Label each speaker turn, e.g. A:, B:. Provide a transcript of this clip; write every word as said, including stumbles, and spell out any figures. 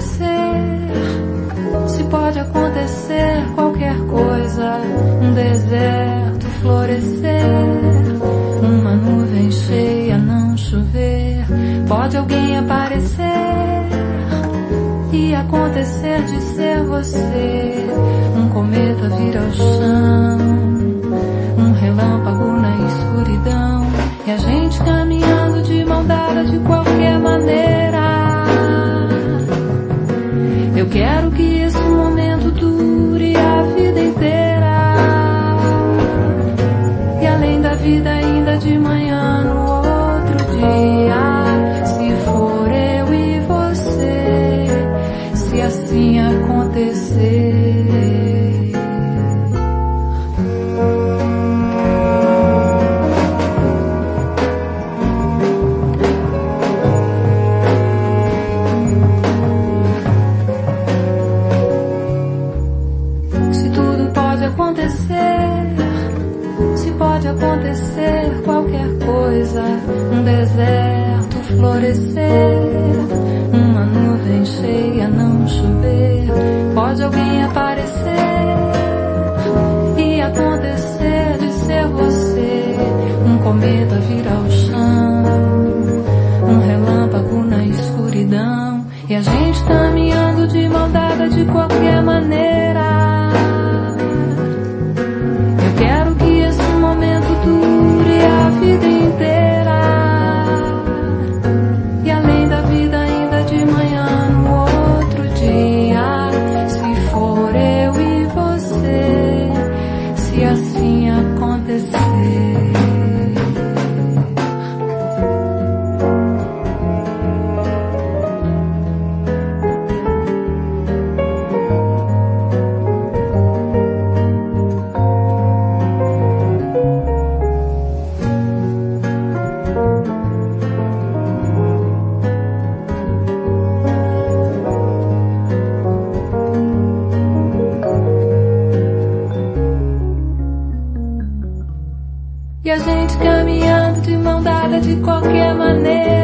A: acontecer, se pode acontecer qualquer coisa, um deserto florescer, uma nuvem cheia não chover, pode alguém aparecer e acontecer de ser você, um cometa vir ao chão, um relâmpago na escuridão, e a gente caminhando de mão dada de qualquer maneira. Eu quero que esse momento dure a vida inteira, e além da vida ainda de manhã no outro dia, se for eu e você, se assim acontecer. Se pode acontecer qualquer coisa, um deserto florescer, uma nuvem cheia não chover, pode alguém aparecer e acontecer de ser você, um cometa vir ao chão, um relâmpago na escuridão, e a gente caminhando de mão dada de qualquer maneira. Dure a vida inteira, e além da vida ainda de manhã no outro dia, se for eu e você, se assim acontecer. E a gente caminhando de mão dada de qualquer maneira.